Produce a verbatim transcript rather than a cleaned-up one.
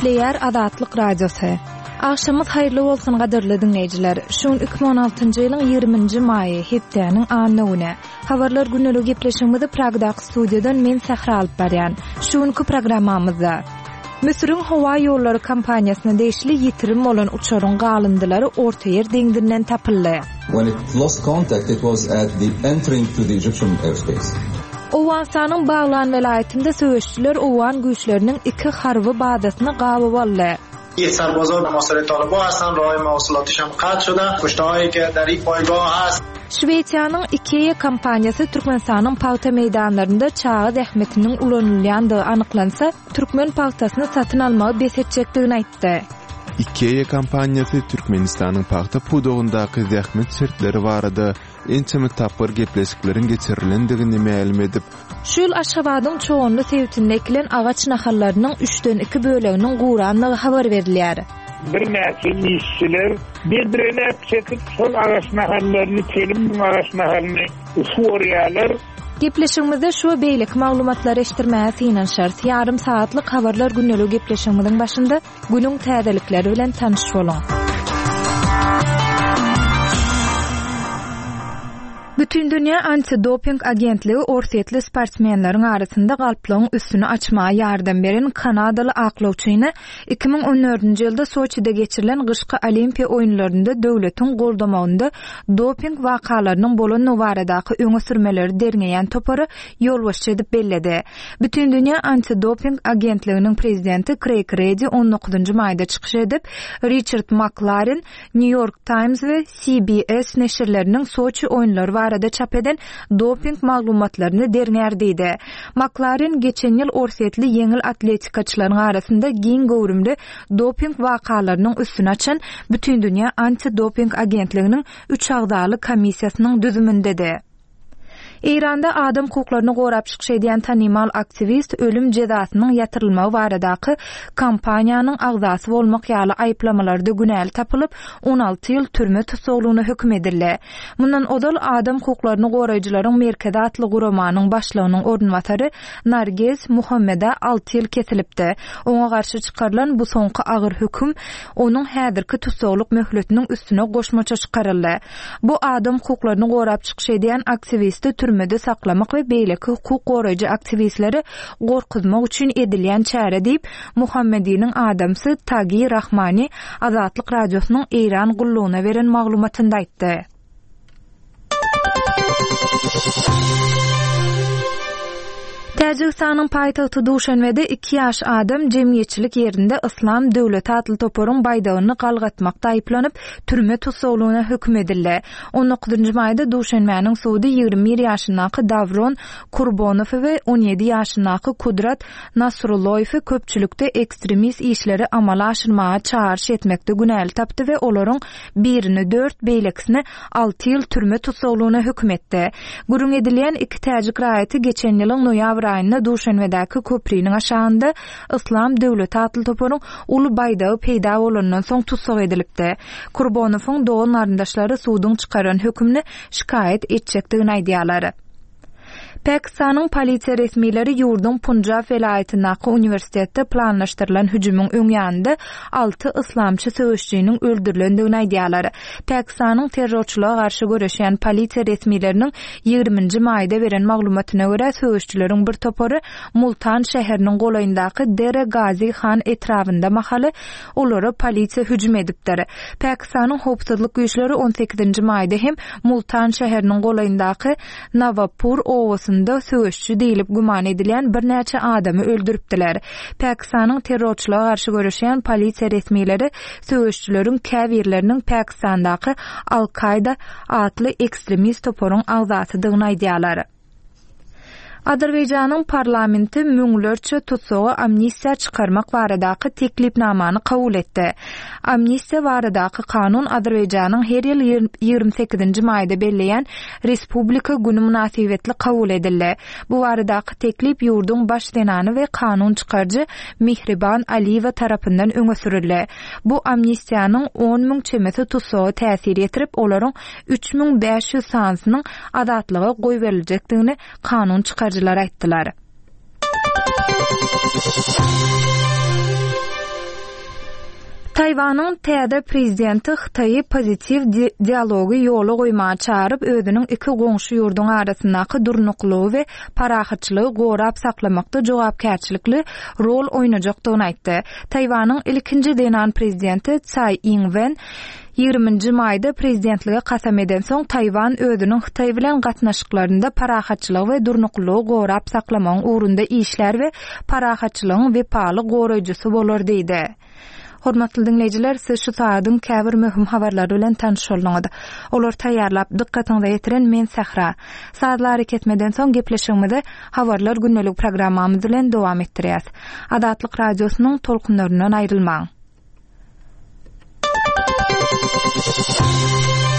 Nükleer Azatlyk Radiosu. Akşamyz hayrly bolsun gaderli dinleyijiler. Şuň iki bin on altyncy ýylyň ýygrüminji maýy hepdeniň anyny. Habarlar günlük gepleşigimizde Pragdaky studiýadan men Sahra alyp barýan. Şuňky programmamyzda Müsürün Hawa ýollary kampaniýasyna değişli ýitirim bolan uçaryň galındylary orta ýer deňdinden tapyldy. When it lost contact, it was at the entering to the Egyptian airspace. Owansanyň Baglan welaýetinde söwüşçüler Owan güýçleriniň iki harby bazasyny gaby aldy. ये सरबازان نماسر طالبان هستن راه مواصلاتش هم قطع شده کشته‌هایی که در این پایگاه هست. Şweýçýanyň Ikea kompaniyasy Türkmenistanyň paýta meýdanlarynda çağı zähmetiniň ulanylýandygy anyklansa, Türkmen paýtasyny satyn almagy besetjekdigini aýtdy. Ikea kompaniyasy Türkmenistanyň paýta pudogyndaky zähmet şertleri barada ençemi tapyr gepleşikleriň geçirilendigini ma'lum edip, şol Aşgabatyň çoğunly sewtindäkilen agaç nahallarynyň üçden iki böleginiň guranlygy habar berilýär. Bir näçe işçiler bir-birine çekip sol agaç nahallaryny kelim bu agaç nahallaryny usurýarlar. Gepleşigimizde şu beýlik maglumatlary eşitdirmäge synan şart. Yarım saatlyk habarlar günlük gepleşigimiziň başynda günüň täzelikleri bilen tanyş bolun. Bütün dünya anti-doping agentligi orsetli sportsmenleriň arasynda galplygyň üstüni açmağa ýardam beren Kanadaly aklawçyny iki bin on dördünji ýylda Soçida geçirilen gyşky Olimpiýa oýunlarynda döwletiň goldamagynda doping wakalarynyň bolan nowaradaky öňe sürmeleri derňeýän topary ýolbaşçy edip belledi. Bütün dünya anti-doping agentliginiň prezidenti Craig Reedy on dokuzunjy maýda çykyş edip, Richard McLaren, New York Times we C B S neşirleriniň Soçi oýunlary arada çap eden doping maglumatlaryny derňär diýdi. McLaren geçen ýyl orsetli ýeňil atletikaçylaryň arasynda giň gowrumly doping wakalarynyň üstüni açan bütün dünya anti-doping agentliginiň üç agdaly komissiýasynyň düzümindedi. İranda adam hukuklaryny gorap çykyş edýän tanymal aktivist ölüm cezasynyň ýatyrylmagy baradaky kampaniýanyň agzasy bolmak ýaly aýplamalarda günäli tapylyp on alty ýyl türme tutuklugyna hökm edildi. Mundan odal adam hukuklaryny goraýjylaryň merkezi atly guramanyň başlygynyň ornwatary Nargez Muhammeda alty ýyl kesilipdi. Oňa garşy çykarylan bu soňky agyr hökm onuň häzirki tutukluk möhletiniň üstüne goşmaça çykaryldy. Bu adam hukuklaryny gorap çykyş edýän aktivisti türmede saklamak we beýleki hukuk goraýjy aktivistleri gorkuzmak üçin edilýän çäre diýip Muhammediniň adamsy Tagi Rahmani Azatlyk radiosynyň Eýran gullugyna beren maglumatynda aýtdy. Täjikistanyň paýtagty Duşanbede iki ýaş adam jemgyýetçilik ýerinde Islam döwleti atly toparyň baýdagyny galgatmakda aýplanyp türme tutuklugyna hökm edildi. on dokuzunjy maýda Duşanbeň sudy ýygrimi bir ýaşyndaky Davron Kurbonow we on ýedi ýaşyndaky Kudrat Nasrullaýowy köpçülikde ekstremist işleri amala aşyrmaga çağırş etmekde günäli tapdy we olaryň birini dört beýlekisini alty ýyl türme tutuklugyna hökm etdi. Gurun edilýän iki täjik raýaty geçen ýylyň noýabr aýynda Duşanbedäki köprüniň aşagynda Islam döwleti atly toparyň uly baýdagy peýda bolandan soň tutsuk edilipdi. Kurbonowyň dogan aryndaşlary suwdyň çykaran hökümni şikayet etjekdigini aýdýarlar. Pakistanyň polisiýa resmileri ýurdun Punjab welaýetindäki uniwersitetde planlaşdyrylan hüjümüň öňýände alty islamçy söwüşçüniň öldürilendigini aýdýarlar. Pakistanyň terrorçylyga garşy göreşýän polisiýa resmileriniň ýygrüminji maýda beren maglumatyna görä söwüşçüleriň bir topary Multan şäheriniň golaýyndaky Dere Gazi Khan etrafynda mahaly olary polisiýa hüjüm edipdir. Pakistanyň howpsuzlyk güýçleri on sekizinji maýda hem Multan şäheriniň golaýyndaky Nawapur owasynda söwüşçü diýilip guman edilýän bir näçe adamy öldüripdiler. Pakistanyň terrorçylyga garşy göreşýän polisiýa resmileri söwüşçüleriň käbirleriniň Pakistandaky Al-Qaida atly ekstremist toparyň agzasydygyny aýdýarlar. Azerbaýjanyň parlamenti müňlerçe tutsugy amnistiýa çykarmak baradaky teklipnamany kabul etdi. Amnistiýa baradaky kanun Azerbaýjanyň her ýyl ýygrimi sekizinji maýda belleýän Respublika güni münasibetli kabul edildi. Bu baradaky teklip ýurdun baş senany we kanun çykarjy Mihriban Aliýewa tarapyndan öňe sürildi. Bu amnistiýanyň on müň çemesi tutsugy täsir etdirip, olaryň üç müň beş ýüz sansynyň azatlygy goý beriljekdigini kanun çykar aýtdylar. Tayvan'ın täze prezidenti Xitayy pozitiv di dialogy ýoly goýmagy çağırıp özünün iki goňşy ýurdun arasyndaky durnuklugy we parahatçylygy gorap saklamakda jogapkärçilikli rol oýnajakdygyny aýtdy. Taywan'ın ilkinji denan prezidenti Tsai Ing-wen ýygrüminji maýda prezidentlige kasam eden soň Taywan özünün Xitay bilen gatnaşyklarynda parahatçylygy we durnuklugy gorap saklamagyň ugrunda işler we parahatçylygyň wepaly goraýjysy bolar diýdi. Hormatly dinleýijiler, siz şu saýadyň käbir möhüm habarlary bilen tanışylyňyz. Olar taýýarlap dikkatiňizi ýetiren men Sahra. Saatlar ketmeden soň gepleşigimizi habarlar günnelik programmamyz bilen dowam etdirýäs. Adatlyk radiosynyň tolkunlaryndan aýrylmaň.